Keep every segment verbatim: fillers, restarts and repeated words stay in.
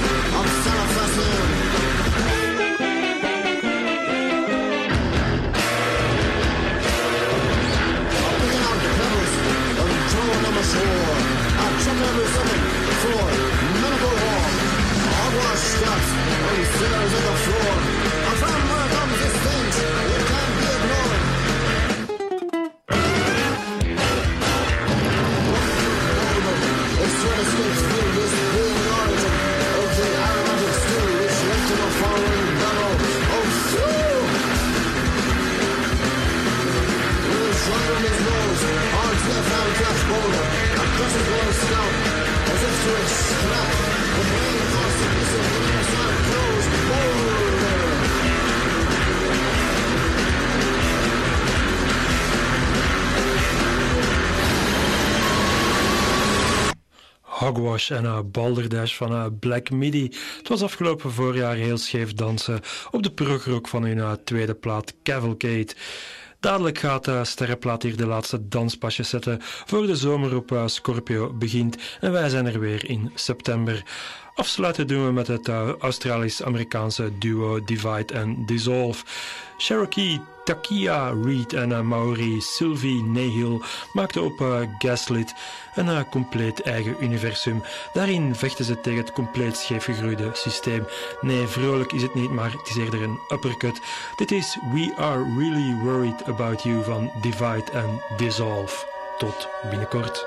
of Salafassim. I'm picking out pebbles and throwing them ashore. I'm checking every second for medical war. Hogwash steps and stairs at the floor. I found where comes this stench. It can't be ignored. It's what escapes through this being the origin of the aromatic stew which led to the following battle of stew. With a shrug on his nose, arms left hand clutch boulder, across his lower scalp, as if to extract the brain across the piece of the side closed boulder. Hogwash en uh, Balderdash van uh, Black Midi. Het was afgelopen voorjaar heel scheef dansen op de progrock van hun uh, tweede plaat Cavalcade. Dadelijk gaat uh, Sterrenplaat hier de laatste danspasjes zetten voor de zomer op uh, Scorpio begint en wij zijn er weer in september. Afsluiten doen we met het uh, Australisch-Amerikaanse duo Divide and Dissolve. Cherokee Takia Reid en uh, Maori Sylvie Nihil maakten op uh, Gaslit een uh, compleet eigen universum. Daarin vechten ze tegen het compleet scheefgegroeide systeem. Nee, vrolijk is het niet, maar het is eerder een uppercut. Dit is We Are Really Worried About You van Divide and Dissolve. Tot binnenkort.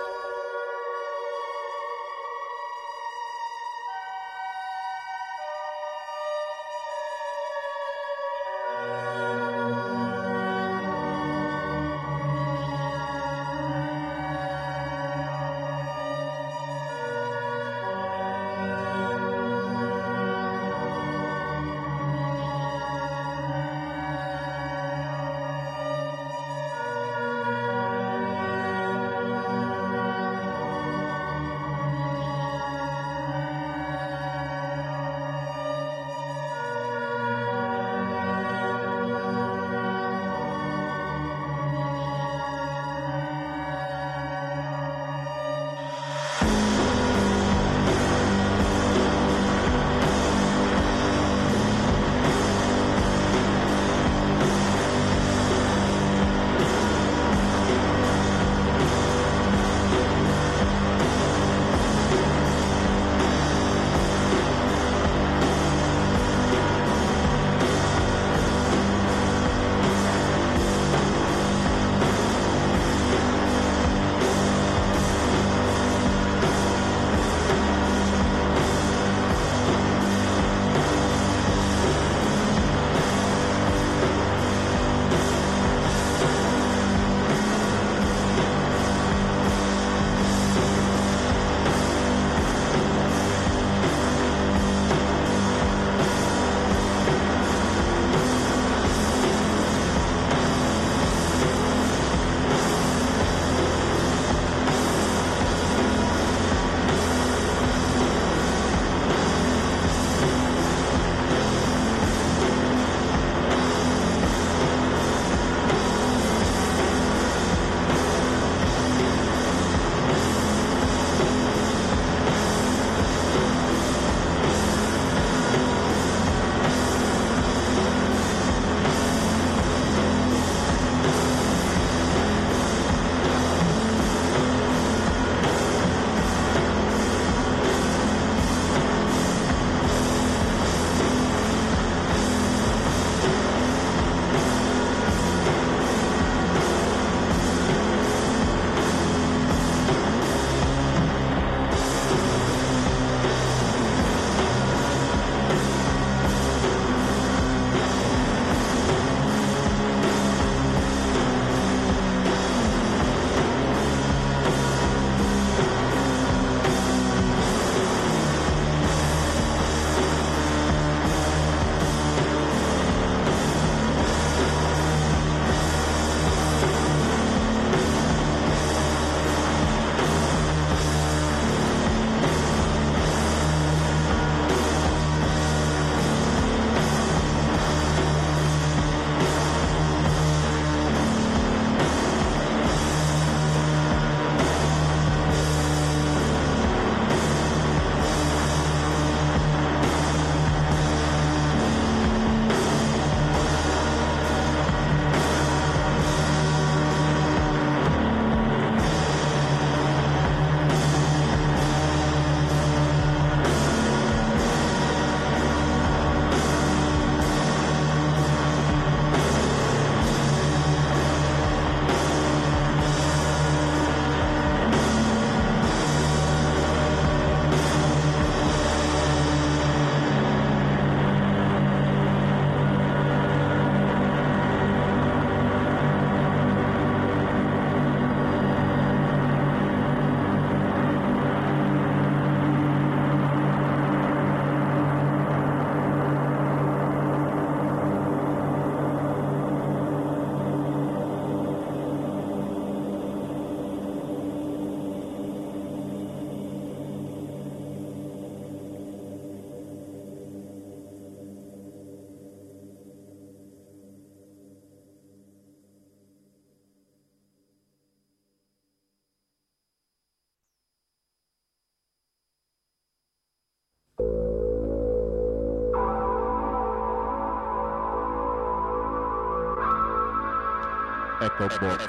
Echo Box.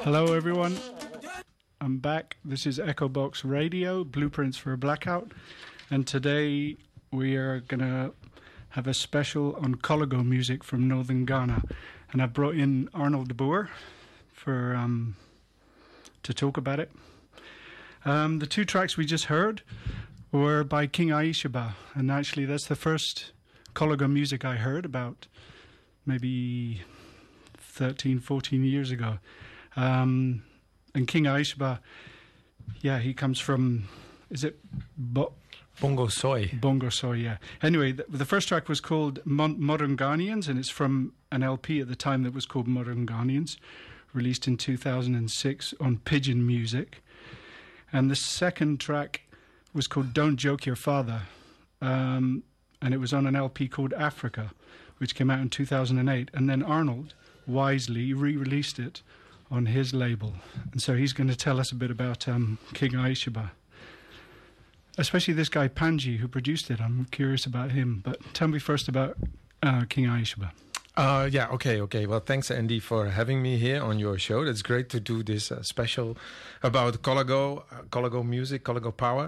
Hello, everyone. I'm back. This is Echo Box Radio, Blueprints for a Blackout. And today we are going to have a special on Colago music from Northern Ghana. And I brought in Arnold de Boer for um, to talk about it. Um, the two tracks we just heard were by King Aishaba. And actually, that's the first Colago music I heard about maybe thirteen, fourteen years ago. Um, and King Aishaba, yeah, he comes from, is it Bo- Bongo Soy? Bongo Soy, yeah. Anyway, the, the first track was called Mon- Modern Ghanaians, and it's from an L P at the time that was called Modern Ghanaians, released in two thousand six on Pigeon Music. And the second track was called Don't Joke Your Father, um, and it was on an L P called Africa, which came out in two thousand eight. And then Arnold wisely re-released it on his label. And so he's going to tell us a bit about um, King Aishaba. Especially this guy Panji who produced it. I'm curious about him. But tell me first about uh, King Aishaba. Uh, yeah, okay, okay. Well, thanks, Andy, for having me here on your show. It's great to do this uh, special about Colago, uh, Colago music, Colago power.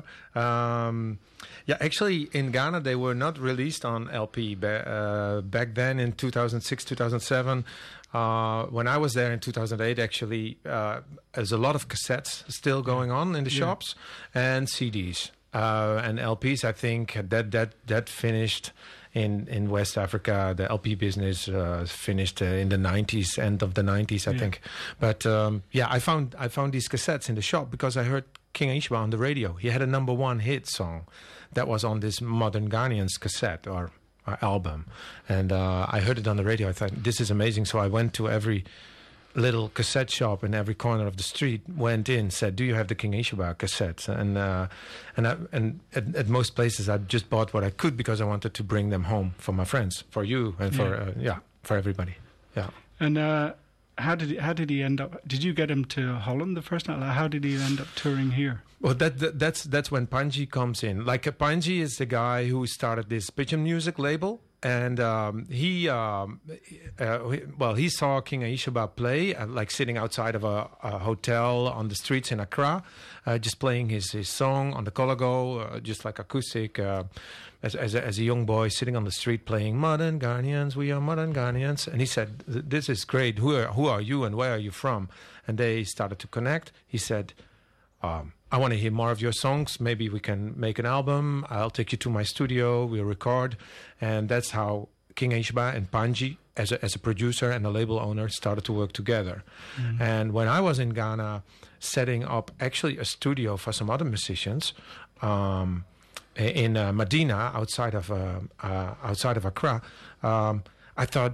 Um, yeah, actually, in Ghana, they were not released on L P. Ba- uh, back then, in two thousand six, two thousand seven, uh, when I was there in two thousand eight, actually, uh, there's a lot of cassettes still going on in the yeah. shops and C Ds. Uh, and L Ps, I think, that that that finished in, in West Africa. The L P business uh, finished uh, in the nineties, end of the nineties, I yeah. think. But um, yeah, I found I found these cassettes in the shop because I heard King Aishaba on the radio. He had a number one hit song that was on this Modern Ghanaians cassette or uh, album, and uh, I heard it on the radio. I thought, this is amazing. So I went to every little cassette shop in every corner of the street, went in, said, do you have the King Aishaba cassettes? And uh, and I, and at, at most places I just bought what I could because I wanted to bring them home for my friends, for you, and for yeah, uh, yeah for everybody. Yeah. And uh, how did he, how did he end up? Did you get him to Holland the first night? How did he end up touring here? Well, that, that that's that's when Panji comes in. Like uh, Panji is the guy who started this Pigeon Music label. And um, he, um, uh, well, he saw King Aishaba play, uh, like sitting outside of a, a hotel on the streets in Accra, uh, just playing his, his song on the Colago, uh, just like acoustic, uh, as, as, a, as a young boy sitting on the street playing Modern Ghanaians, we are Modern Ghanaians. And he said, this is great. Who are, who are you and where are you from? And they started to connect. He said, um, I want to hear more of your songs. Maybe we can make an album. I'll take you to my studio. We'll record. And that's how King Aishaba and Panji, as a, as a producer and a label owner, started to work together. Mm-hmm. And when I was in Ghana, setting up actually a studio for some other musicians um, in uh, Medina, outside of uh, uh, outside of Accra, um, I thought,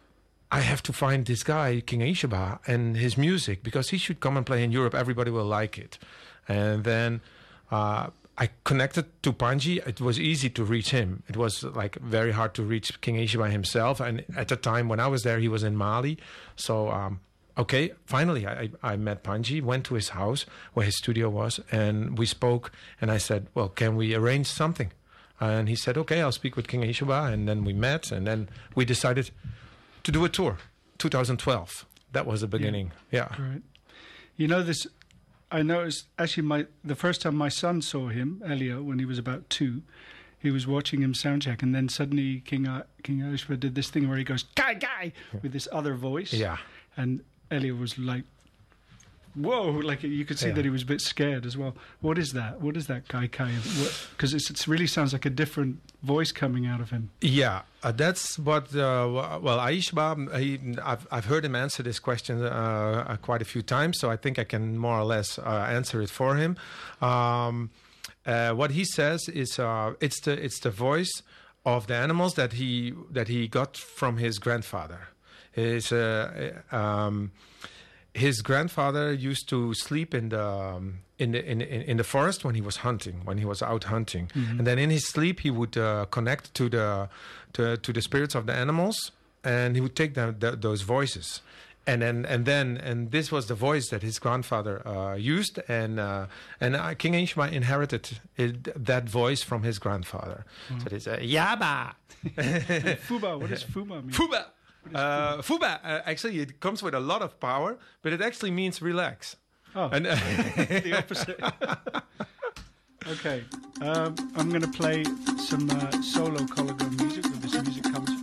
I have to find this guy, King Aishaba, and his music, because he should come and play in Europe. Everybody will like it. And then uh, I connected to Panji. It was easy to reach him. It was like very hard to reach King Aishaba himself. And at the time when I was there, he was in Mali. So, um, okay, finally I, I met Panji, went to his house where his studio was, and we spoke. And I said, well, can we arrange something? And he said, okay, I'll speak with King Aishaba. And then we met, and then we decided to do a tour, two thousand twelve. That was the beginning. Yeah. yeah. Right. You know, this, I noticed, actually, my the first time my son saw him, Elio, when he was about two, he was watching him soundcheck, and then suddenly King uh, King Aishaba did this thing where he goes, Guy, Guy, yeah. with this other voice. Yeah. And Elio was like, whoa, like you could see yeah. that he was a bit scared as well. What is that? What is that Guy Guy? Because it really sounds like a different voice coming out of him. Yeah, uh, that's what, uh, well, Aishaba, he, I've, I've heard him answer this question uh, quite a few times, so I think I can more or less uh, answer it for him. Um, uh, what he says is uh, it's the it's the voice of the animals that he that he got from his grandfather. His uh, um, his grandfather used to sleep in the um, in the in, in the forest when he was hunting, when he was out hunting, mm-hmm. and then in his sleep he would uh, connect to the to, to the spirits of the animals, and he would take them, the, those voices. And then, and then, and this was the voice that his grandfather uh, used, and uh, and uh, King Aishaba inherited it, that voice from his grandfather. Mm. So it's uh, Yaba. Fuba. What does Fuba mean? Fuba. Uh, Fuba, uh, actually, it comes with a lot of power, but it actually means relax. Oh, And uh, the opposite. Okay, um, I'm going to play some uh, solo Colago music. Where this music comes from.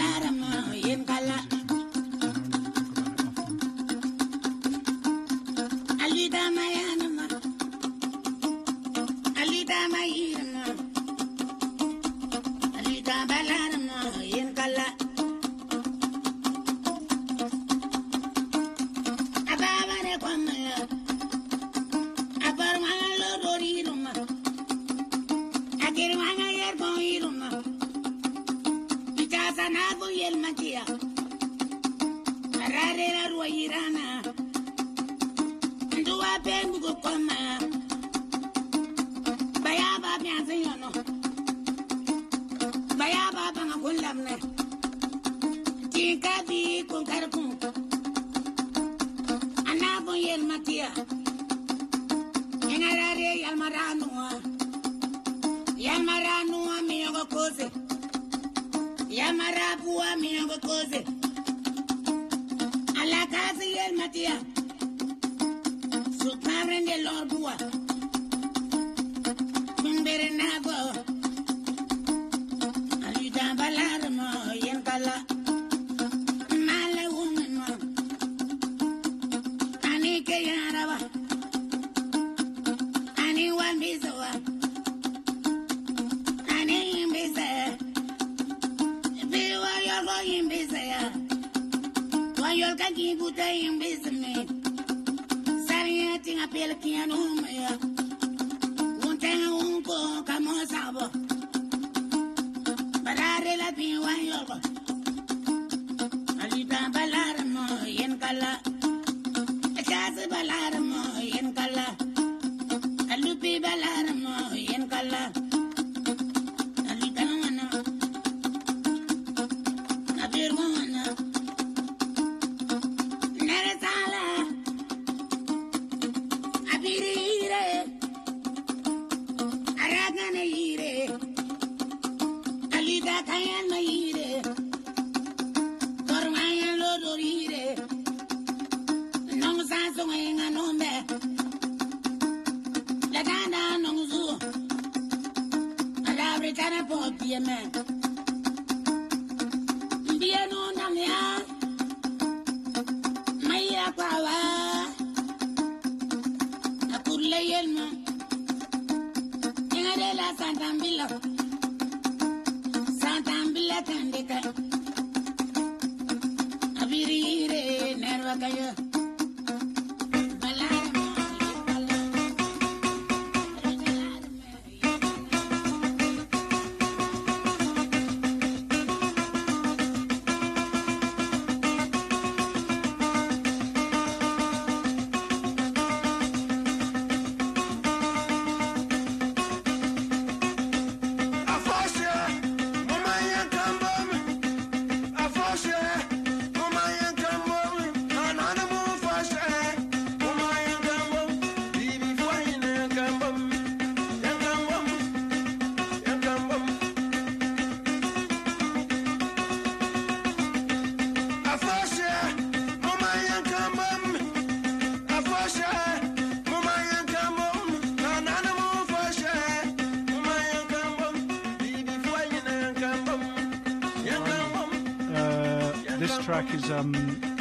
Track is um,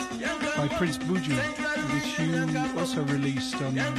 by Prince Buju, which you also released on um,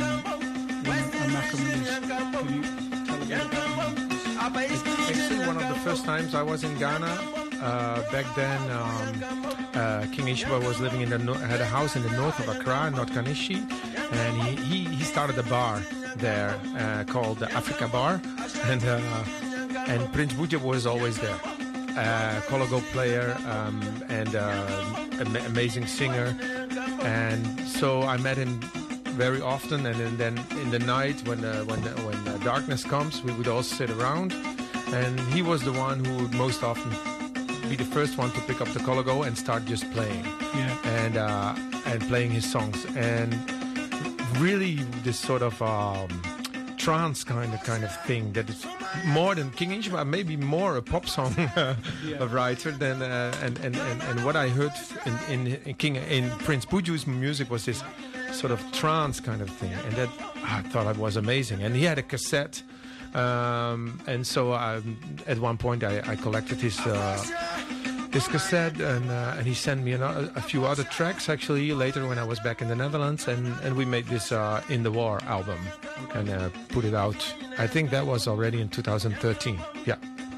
Amakome's. Can you tell a bit about it? Actually, one of the first times I was in Ghana. Uh, back then, um, uh, King Ishiba was living in the no- had a house in the north of Accra, North Kanishi, and he, he, he started a bar there uh, called the Africa Bar, and uh, and Prince Buju was always there. Uh, Colago player um, and uh, am- amazing singer, and so I met him very often. And then in the night, when uh, when when uh, darkness comes, we would all sit around, and he was the one who would most often be the first one to pick up the Colago and start just playing, yeah, and uh, and playing his songs, and really this sort of um, trance kind of kind of thing that is more than King Ishmael, maybe more a pop song uh, Yeah. writer than uh, and, and, and and what I heard in, in, in King in Prince Buju's music was this sort of trance kind of thing, and that I thought it was amazing. And he had a cassette, um, and so um, at one point I, I collected his. Uh, This cassette, and uh, and he sent me another, a few other tracks actually later when I was back in the Netherlands, and, and we made this uh, In the War album and uh, put it out. I think that was already in two thousand thirteen. Yeah.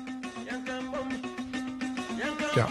Yeah.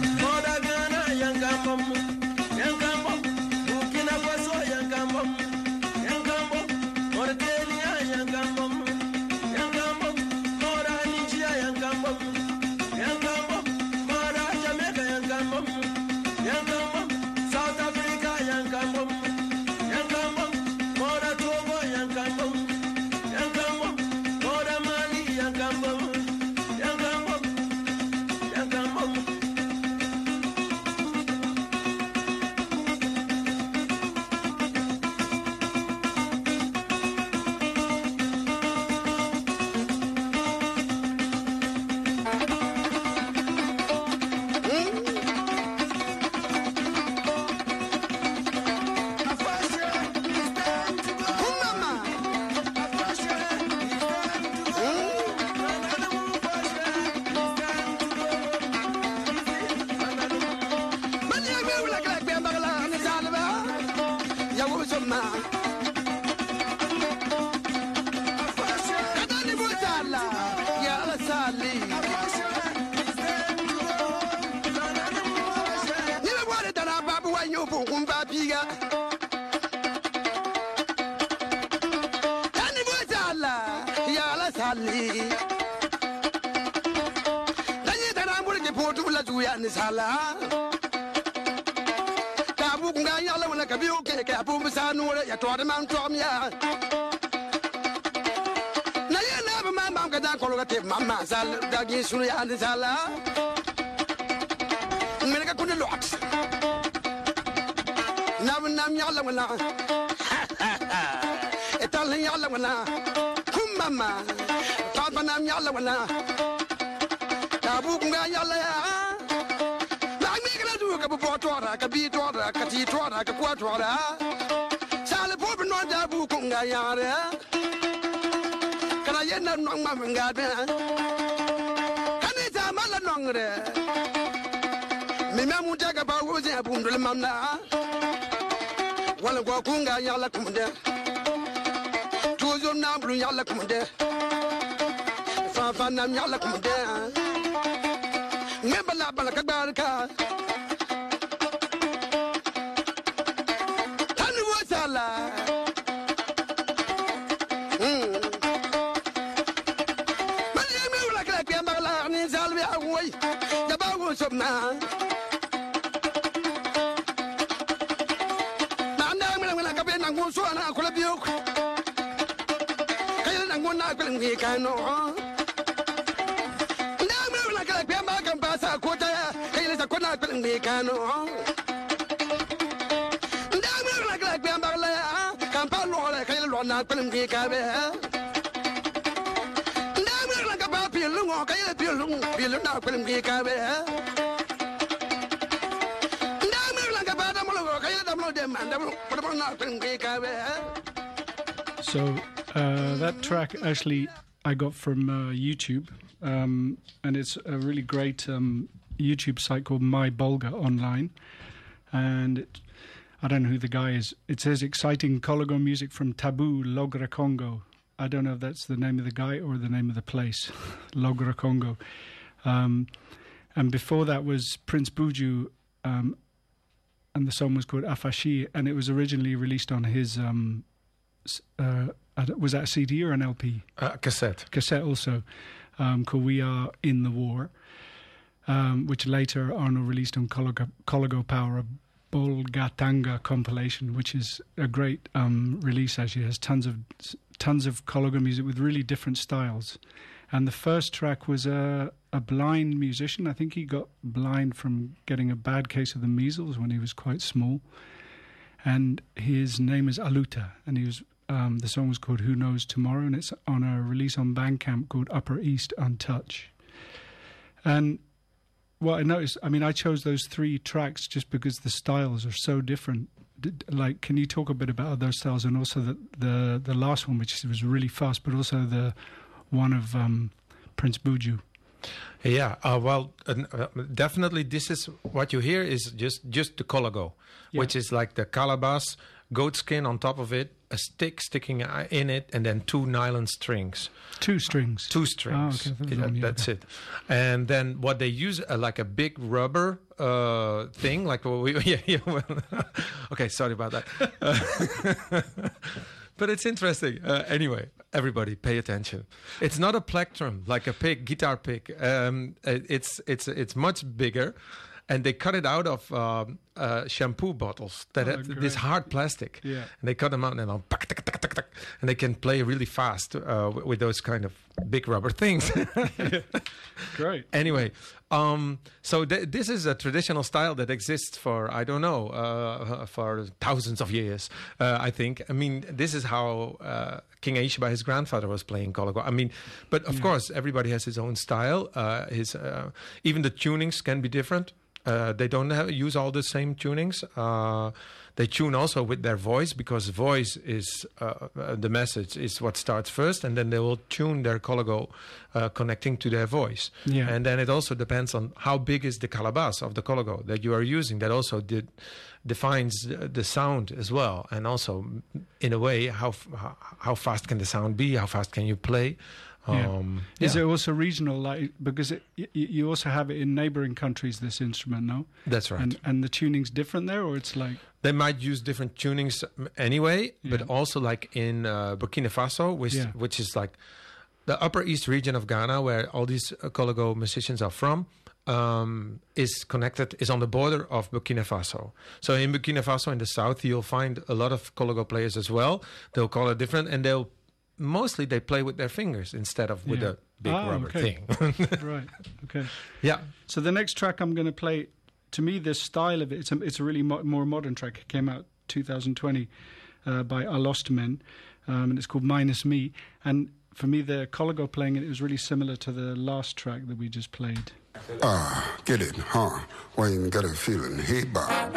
Mama sal dagi suri and sala Mereka kuda lot Nam nam yalla wala Etal yalla wala Kum mama Papa nam yalla wala Tabu kunga yalla ya La mi kana du ka bo tora ka bi tora ka ti tora ka kwa tora Sal po no da bu kunga yare Kana yena nong ma nga be Kanita mala nong re Mi ma mu jaga ba wo je bu ndul mamna Wala ko kunga yalla kumde Tuzo na blu yalla kumde Fa fa nam yalla kumde Me bala bala ka barka Tanu wo sala Kano Ndame la kala pemba kan pasa kota kayele sa kona kan me kano Ndame la kala pemba la kan pa lo la kayele lo na kan me ka be Ndame la ka pa pi lu ngo kayele pi lu pi lu na kan me ka be Ndame la ka pa da mo lo kayele da mo de man da mo na kan me ka be. So uh, that track actually I got from uh, YouTube, um, and it's a really great um, YouTube site called My Bulga Online, and it, I don't know who the guy is. It says exciting Cologo music from Taboo, Logra Congo. I don't know if that's the name of the guy or the name of the place, Logra Congo. Um, and before that was Prince Buju, um, and the song was called Afashi, and it was originally released on his... Um, uh, was that a C D or an L P? Uh, cassette. Cassette also, um, called We Are in the War, um, which later Arno released on Cologo, Cologo Power, a Bolgatanga compilation, which is a great um, release actually. It has tons of tons of Cologo music with really different styles. And the first track was a, a blind musician. I think he got blind from getting a bad case of the measles when he was quite small. And his name is Aluta, and he was Um, the song was called Who Knows Tomorrow, and it's on a release on Bandcamp called Upper East Untouched. And what I noticed, I mean, I chose those three tracks just because the styles are so different. Did, like, can you talk a bit about those styles, and also the the, the last one, which was really fast, but also the one of um, Prince Buju? Yeah, uh, well, uh, uh, definitely this is what you hear is just, just the Colago, yeah. which is like the calabash, goat skin on top of it, a stick sticking in it, and then two nylon strings. Two strings? Two strings. Oh, okay. It, that, that's okay. it. And then what they use, uh, like a big rubber uh, thing, like, well, we, yeah, yeah, well, okay, sorry about that. Uh, But it's interesting. Uh, anyway, everybody, pay attention. It's not a plectrum like a pick, guitar pick. Um, it's it's it's much bigger, and they cut it out of um, uh, shampoo bottles. That Oh, have this hard plastic. Yeah. And they cut them out, and then tuck, tuck, tuck, tuck, tuck, and they can play really fast uh, with those kind of big rubber things. Great. Anyway, um, so th- this is a traditional style that exists for, I don't know, uh, for thousands of years, uh, I think. I mean, this is how uh, King Aishiba, his grandfather, was playing Colago. I mean, but of Yeah. course, everybody has his own style. Uh, his uh, even the tunings can be different. Uh, they don't have, use all the same tunings. Uh, they tune also with their voice, because voice is uh, uh, the message is what starts first, and then they will tune their Colago uh, connecting to their voice. Yeah. And then it also depends on how big is the calabash of the Colago that you are using. That also did, defines the, the sound as well, and also in a way how f- how fast can the sound be? How fast can you play? Yeah. Um, Is yeah. it also regional, like, because it, y- you also have it in neighboring countries, this instrument, no? That's right. And and the tuning's different there, or it's like... They might use different tunings anyway, Yeah. but also like in uh, Burkina Faso, which Yeah. which is like the upper east region of Ghana, where all these uh, Colago musicians are from, um, is connected, is on the border of Burkina Faso. So in Burkina Faso, in the south, you'll find a lot of Colago players as well. They'll call it different, and they'll mostly they play with their fingers instead of with Yeah. a big Ah, rubber okay. thing. Right, okay. Yeah. So the next track I'm going to play, to me, the style of it, it's a, it's a really mo- more modern track. It came out two thousand twenty uh, by Alostamen, um, and it's called Minus Me. And for me, the Colago playing it, it was really similar to the last track that we just played. Ah, get it, huh? Why you got a feeling? Hey, Bob.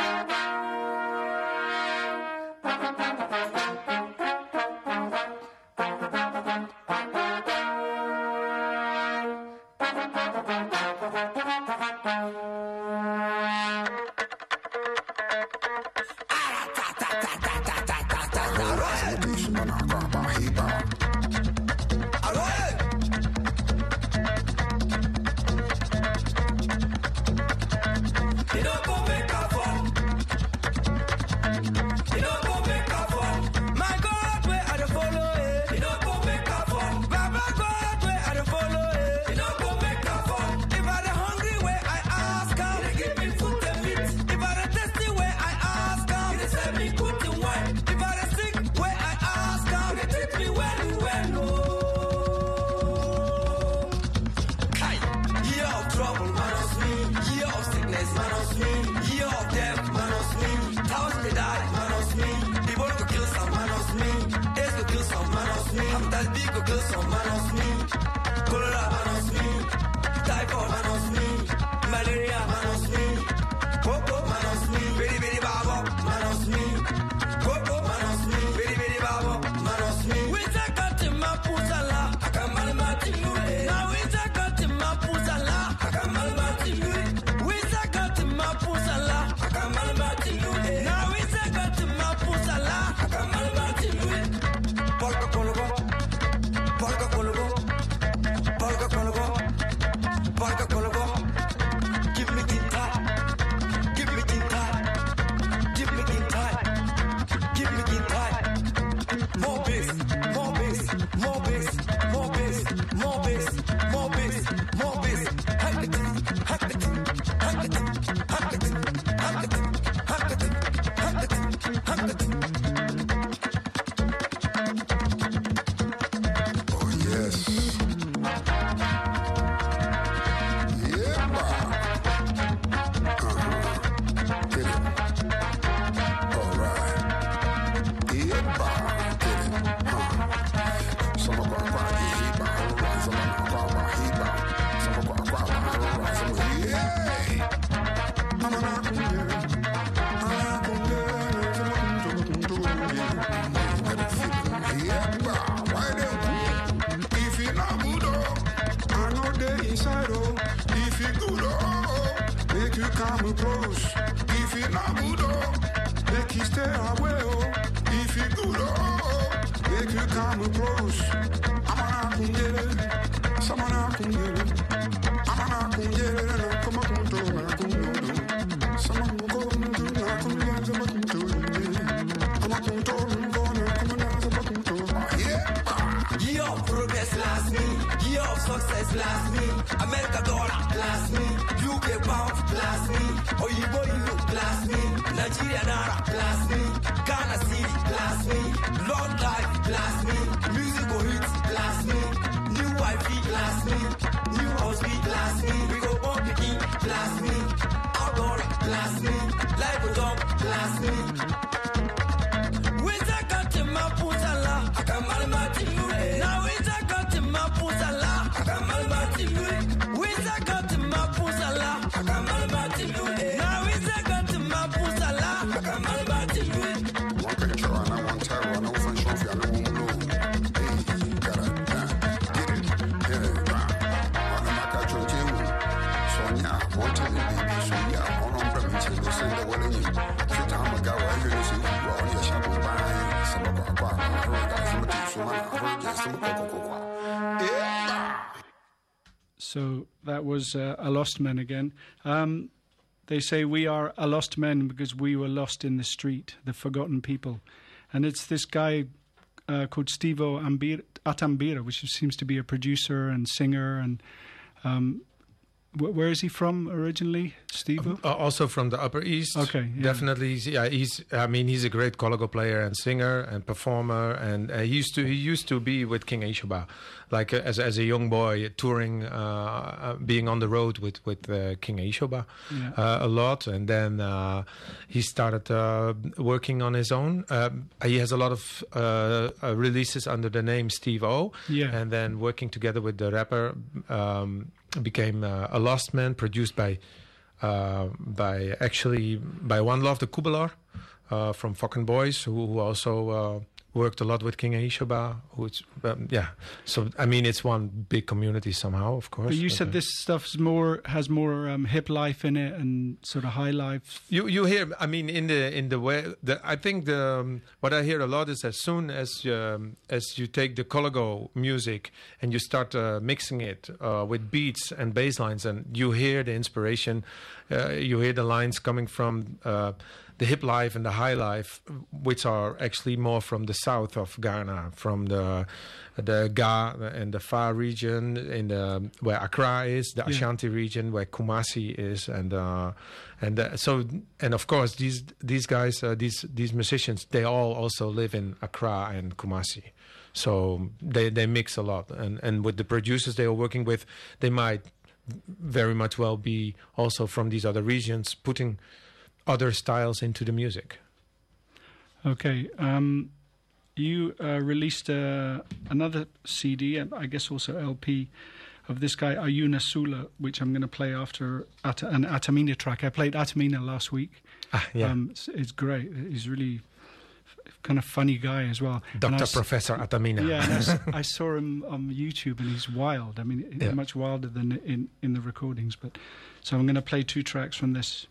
Give me guitar. come close. If you not good, oh, make you stay away, oh. If you good, oh, make you come close. I'm not gonna get it. Someone not gonna get it. I'm not gonna get it. Come on, come on, come on, come on. Someone go go do not come on, come on, come on. I'm not gonna do it. Go on, come on, come on. Yeah. Year of progress last me. Year of success last me. America dollar last me. U K pound last me. Oyibo you last me. Nigeria naira last me. Ghana city last me. Long life last me. Musical hits last me. New wife last me. New house beat last me. We go on picking last me. Outdoor last me. Life goes on last me. Winter got to my pusala. I can malmati mule. Now winter got to my pusala. I can malmati mule. Winter got to my pusala. I can malmati mule. Now winter got to my pusala. I can malmati mule. One picture and I want terror and I want trophy and I won't know. Hey, you gotta uh, get it. Get it. I'm not gonna catch you. So yeah, one time baby. So yeah, on on premise. No send the one in you. Shit, I'm a guy where you see you are your shampoo buying. Some of our bar. I heard that from the team. So I heard that some of yeah. So that was uh, A Lost Men again. Um, they say we are a lost men because we were lost in the street, the forgotten people. And it's this guy uh, called Stevo Ambir- Atambira, which seems to be a producer and singer. And um, wh- where is he from originally, Stevo? Uh, also from the Upper East. Okay, yeah. Definitely. Yeah, he's. I mean, he's a great Colago player and singer and performer. And uh, he used to. He used to be with King Aishaba, like uh, as as a young boy, touring, uh, uh, being on the road with with uh, King Aishaba Yeah. uh, a lot. And then uh, he started uh, working on his own. Um, he has a lot of uh, uh, releases under the name Steve O. Yeah. And then working together with the rapper. Um, became uh, A Lost Man, produced by uh, by actually by One Love the Kubelar uh, from Fucking Boys, who, who also uh, worked a lot with King Aishaba. Who's um, yeah. So I mean, it's one big community somehow, of course. But you but, said uh, this stuff's more has more um, hip life in it and sort of high life. You you hear? I mean, in the in the way, the, I think the um, what I hear a lot is as soon as um, as you take the Colago music and you start uh, mixing it uh, with beats and bass lines, and you hear the inspiration, uh, you hear the lines coming from uh, the hip life and the high life, which are actually more from the south of Ghana, from the the Ga and the Far region, in the where Accra is, the Yeah. Ashanti region where Kumasi is, and uh, and uh, so and of course these these guys, uh, these these musicians, they all also live in Accra and Kumasi, so they they mix a lot, and and with the producers they are working with, they might very much well be also from these other regions, putting other styles into the music. Okay. Um, you uh, released uh, another C D, and I guess also L P, of this guy Ayuna Sula, which I'm going to play after At- an Atamina track. I played Atamina last week. Ah, yeah. Um, it's, it's great. He's really f- kind of funny guy as well. And I Doctor s- Professor Atamina. Yeah, and I, s- I saw him on YouTube, and he's wild. I mean, Yeah. much wilder than in, in the recordings. But so I'm going to play two tracks from this.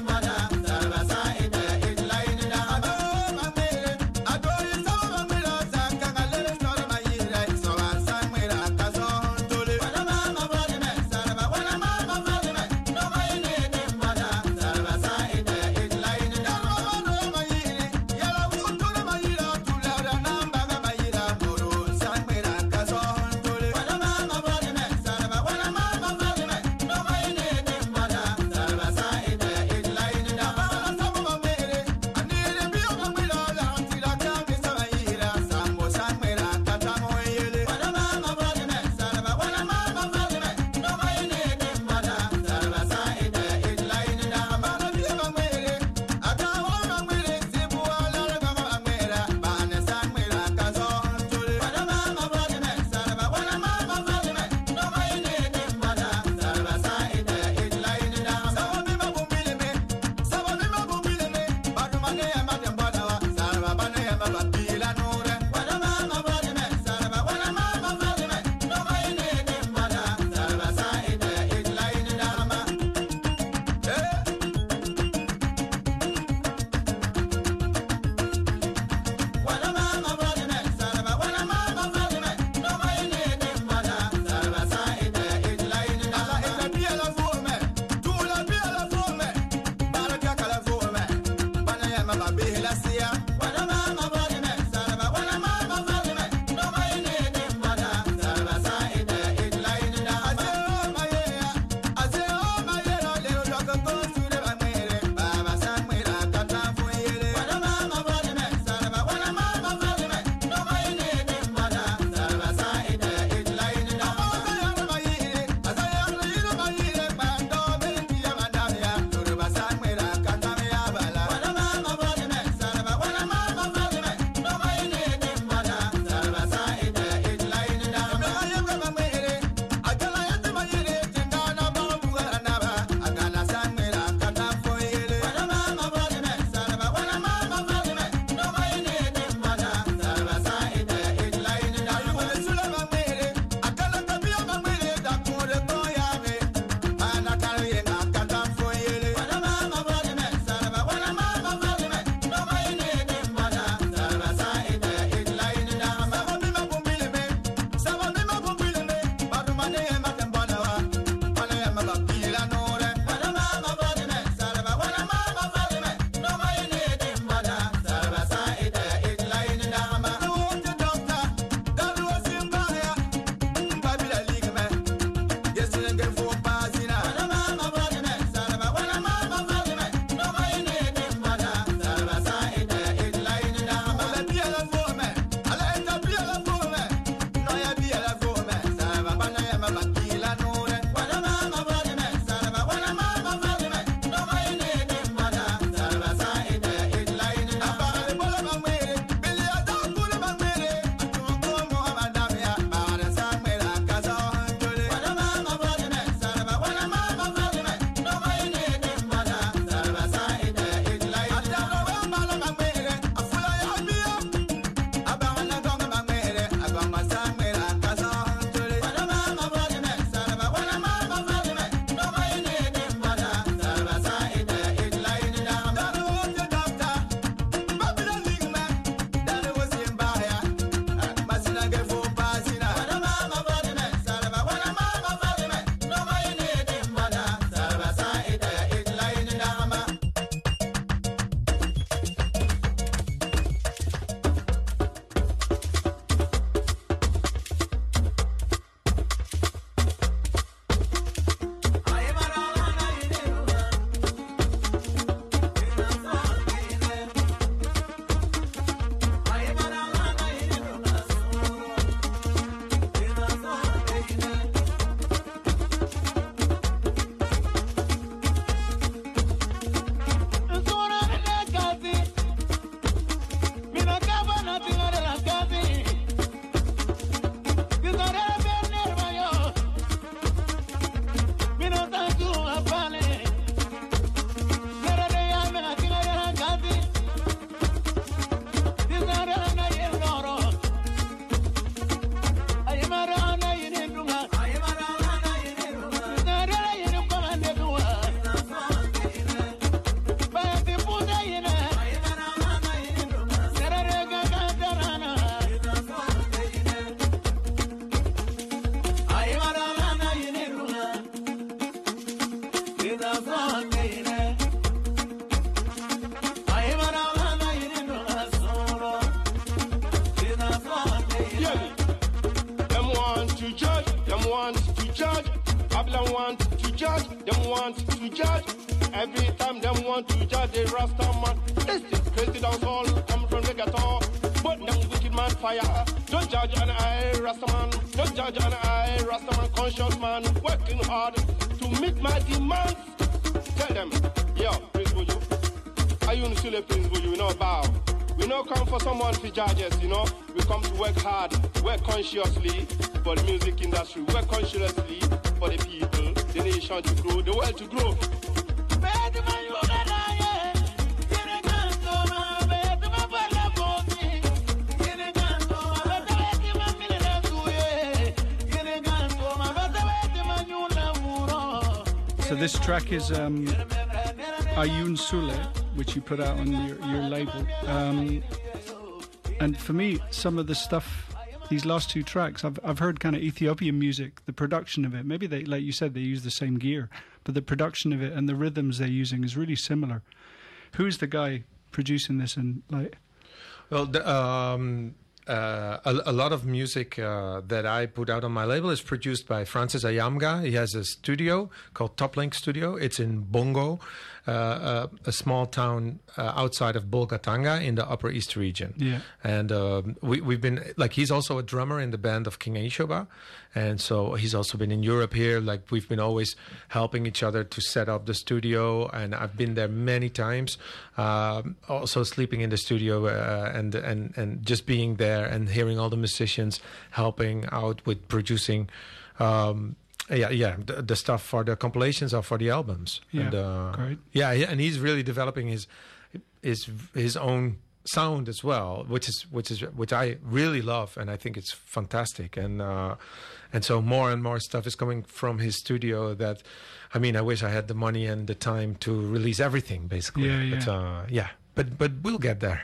I Them want to judge, them want to judge. Babylon want to judge, them want to judge. Every time them want to judge the Rasta man. Listen, crazy dancehall come from reggaeton. But them wicked man fire. Don't judge an eye, Rasta man. Don't judge an eye, Rasta man. Conscious man, working hard to meet my demands. Tell them, yo, Prince Buju, Ayun Sule Prince Buju, we no bow. We no come for someone to judge us, you know. We come to work hard, work consciously for the music industry, work consciously for the people, the nation to grow, the world to grow. So this track is um, Ayun Sule, which you put out on your, your label. Um, and for me, some of the stuff, these last two tracks, I've I've heard kind of Ethiopian music, the production of it. Maybe they, like you said, they use the same gear, but the production of it and the rhythms they're using is really similar. Who's the guy producing this and like? Well, the, um, uh, a, a lot of music uh, that I put out on my label is produced by Francis Ayamga. He has a studio called Toplink Studio. It's in Bongo, uh, uh, a small town uh, outside of Bolgatanga in the Upper East region. Yeah. And uh, we, we've been, like, he's also a drummer in the band of King Aishoba. And so he's also been in Europe here. Like, we've been always helping each other to set up the studio. And I've been there many times, um, also sleeping in the studio uh, and, and, and just being there and hearing all the musicians helping out with producing um, yeah, yeah, the, the stuff for the compilations or for the albums. Yeah, and, uh, great. Yeah, yeah, and he's really developing his his his own sound as well, which is which is which I really love, and I think it's fantastic. And uh, and so more and more stuff is coming from his studio. That, I mean, I wish I had the money and the time to release everything, basically. Yeah, yeah. But, uh, yeah. But but we'll get there.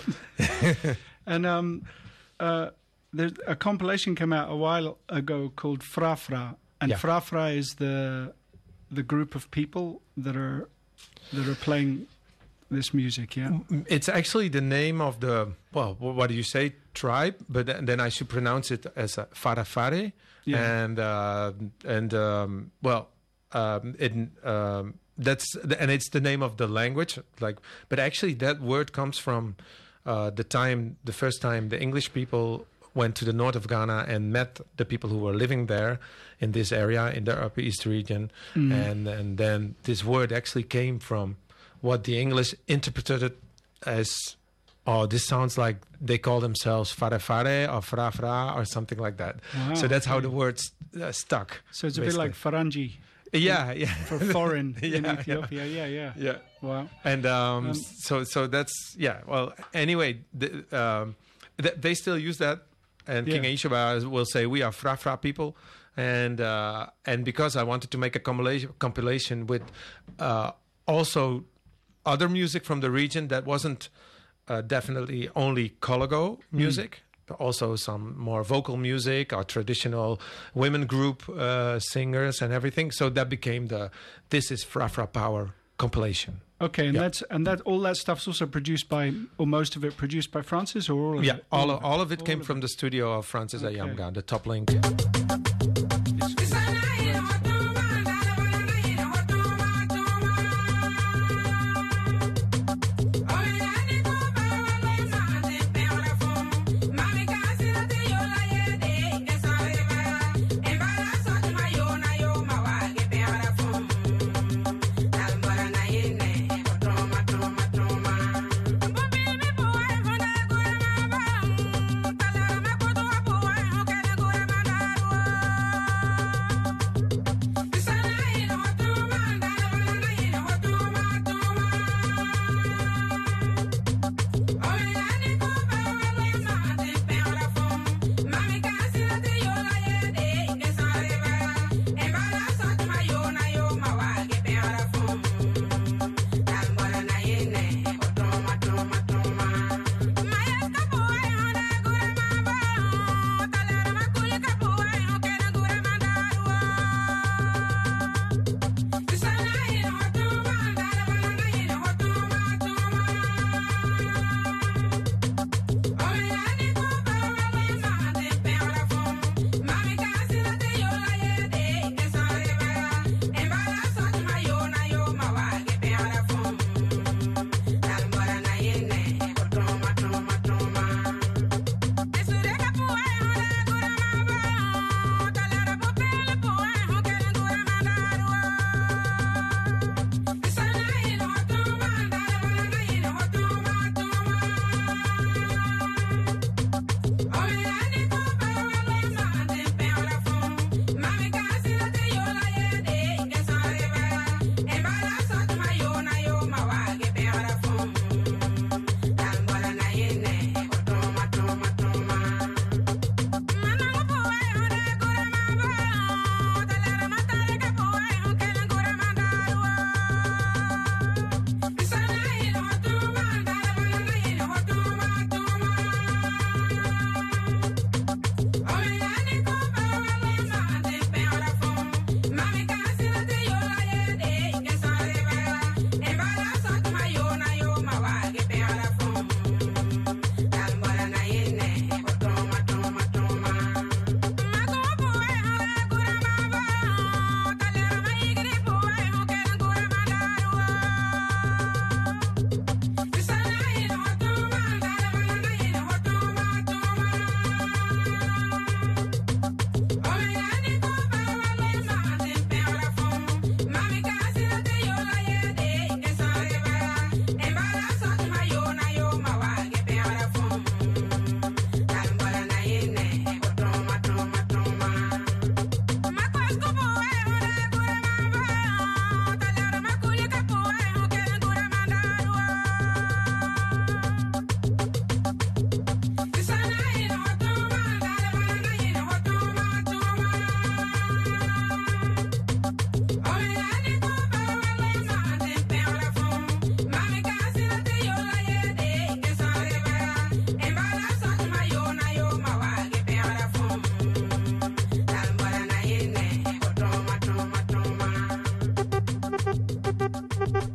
And um, uh, there's a compilation came out a while ago called Fra Fra, and Yeah. Fra Fra is the the group of people that are that are playing this music. Yeah. It's actually the name of the, well, wh- what do you say, tribe? But th- then I should pronounce it as a Farafare. Yeah. And, uh, and um, well, um, it, um, that's, the, and it's the name of the language. Like, but actually that word comes from uh, the time, the first time the English people went to the north of Ghana and met the people who were living there in this area, in the Upper East region. Mm. And, and then this word actually came from what the English interpreted it as, oh, this sounds like they call themselves Farefare or Fra Fra or something like that. Wow, so that's how okay. the word st- uh, stuck. So it's a basically. bit like Farangi Yeah, yeah. for foreign in Yeah, Ethiopia. Yeah, yeah. Yeah. Wow. And um, Um, so so that's, yeah. Well, anyway, the, um, th- they still use that. And King Yeah. Aishoba will say, we are Fra Fra people. And uh, and because I wanted to make a compilation, compilation with uh, also other music from the region that wasn't uh, definitely only Kologo music, but also some more vocal music or traditional women group uh, singers and everything. So that became the This is Fra Fra Power compilation. Okay, and Yeah. that's and that all that stuff's also produced by, or most of it produced by Francis, or all of Yeah, it? all of, all of it All came of from the studio of Francis Okay. Ayamga, the top link.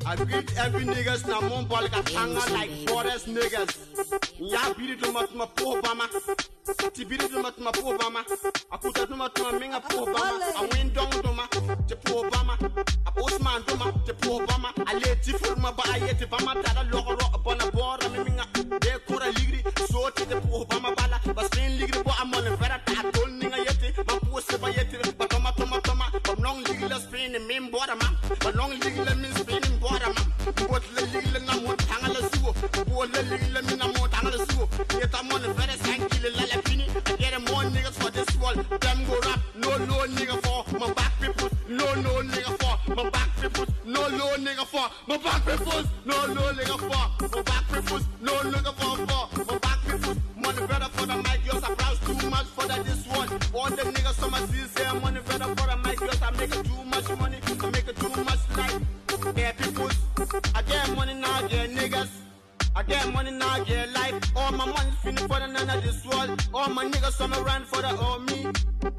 I greet every niggas na Montball Katanga like forest niggas. Ya beat it to my my poor Bama. Ti beat it to my my poor Bama. I put it to my my minga poor Bama. I win down to my the poor Bama. I postman to my the poor Bama. I let you for my buy it Bama tada logo upon a board and minga. They could a ligri so to the poor Bama bala. But staying ligri bo I'm on a vera ta told ninga yeti. My post by yeti but toma toma toma. But long ligri Spain and main border man. But long ligri means Spain in border man. What the ligri na mo tangala suo. What the ligri me na mo tangala suo. Yet I'm on a vera sankili lalapini. I get more niggas for this wall. Them go rap. No no nigga for my back people. No no nigga for my back people. No no nigga for my back people. No no nigga for my back people. No nigga for for my back people. Money better for the mic. Yours applause too much for that this one. All the niggas some see say money better for the mic. Yours I make it too much money. I make it too much like yeah people. I get money now, I get niggas. I get money now, I get life. All my money finished for the none of this world. All my niggas some run for the all me.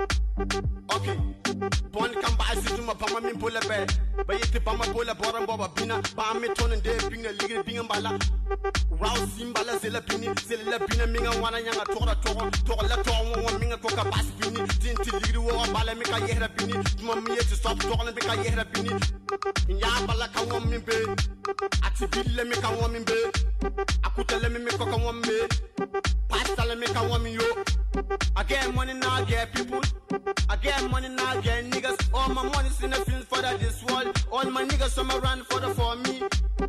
Okay. Bon come by sit to my pama min pull a bed. But it pama pull a bottom boba bina. Bam me ton and day bring a ligger bing and bala. Rouse simbala zilla pini, zilla pina minga wana yanga tora tora. Tora la tora one minga coca pass pini. Tinti lidu or bala mika yera pini. Mamma to stop talking mika yera pini. Yabala can want me be. Atibilla mika want me be. Akuta let me make coca want me. Pasta let me can want me yo. I get money now, I get people. I get money now, I get niggas. All my money's in the field for that this world. All my niggas some around for the for me.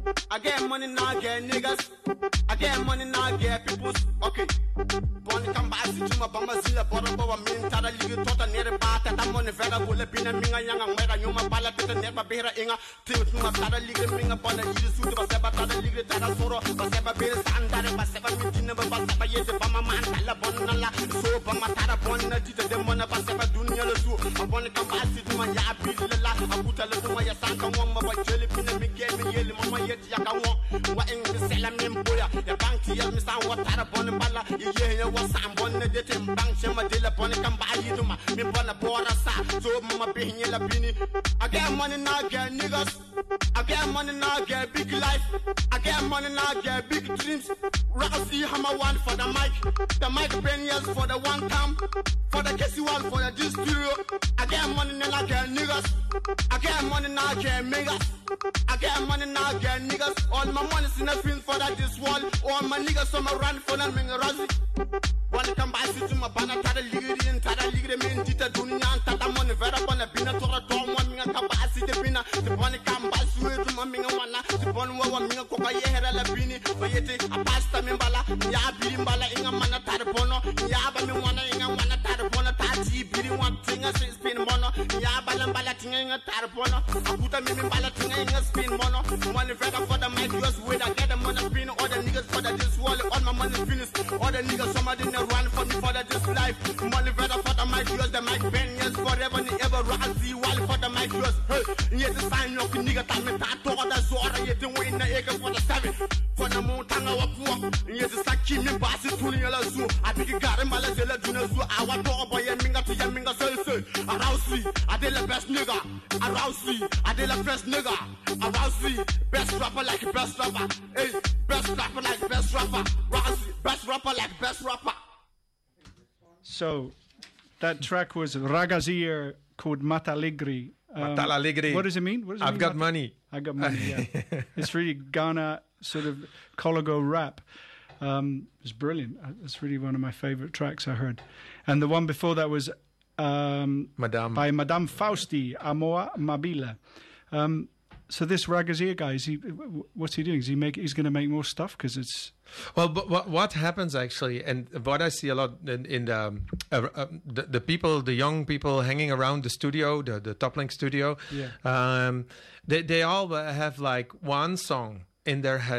I get money now, I get niggas. I get money now, I get people. Okay. Bonnie come back to my bamba zilla bottom boba min tada ligi tota nere bata ta money vera bole pina minga yanga mera nyuma bala tete neba bera inga tilt numa tada ligi minga bona yidi suti ba seba tada ligi tada soro ba seba bera sandare ba seba mintina ba seba yete ba mama antala bonna la so ba matara bonna tite de mona ba seba dunya le su bonnie come back to my ya bilala abuta le duma ya sanka wamba ba jeli pina mi game yeli mama yeti yaka won wa en sela memboya ya banki ya mi san watara bonna bala ye ye wasam bonne de tem bang chema de la bonne kamba yiduma mi bona bora sa so mama behinya la bini I get money now get niggas I get money now get big life I get money now get big dreams Rousey hammer one for the mic the mic benias for the one time for the Casey one for the this studio I get money now I get niggas I get money now I get niggas I get money now I get niggas all my money's in the field for that this wall all my niggas some run for them minga Rousey Wanna come by to my banner, tada ligri and tada ligri min tita dunya and tada money vera bona bina tora tom one minga kabasi de bina the bonny come by sweet to my minga wana the bon wa minga koka yehera la bini bayete a pasta mimbala ya birimbala inga mana tada bono ya ba mi wana inga wana tada bono tati biri one thing a spin mono ya balambala tinga inga tada bono akuta mi mimbala tinga inga spin mono money vera for the mic just wait I get the money spin all the niggas for the this wall all my money finished all the niggas somebody run for me for the this life. Money better for the mic, use the mic, Ben, yes, forever, ni ever run, see, while for the mic, use, hey, yet the sign of nigga, time, and that, all the sword, yet the win the acre for the seven, for the mountain, our poor, yet the sack, keep me passing to the zoo. I think you got him, I'll tell you, zoo, our dog, boy, and minga to your minga, so, so, arousey, I did the best nigga, arousey, I did the best nigga, arousey, best rapper like best rapper, hey, best rapper like best rapper, arousey, best rapper like best rapper. So, that track was Ragazir called Mataligri. Um, Mataligri. What does it mean? What does it I've mean? got money. I got money, yeah. It's really Ghana sort of Colago rap. Um, it's brilliant. It's really one of my favorite tracks I heard. And the one before that was um, Madame. by Madame Fausti, Amoa Mabila. Um, so this Ragazir guy, is he, what's he doing? Is he make? He's going to make more stuff because it's... Well, but what, what happens actually, and what I see a lot in, in the, um, uh, uh, the the people, the young people hanging around the studio, the the Toplink studio, yeah. um, they they all have like one song in their head.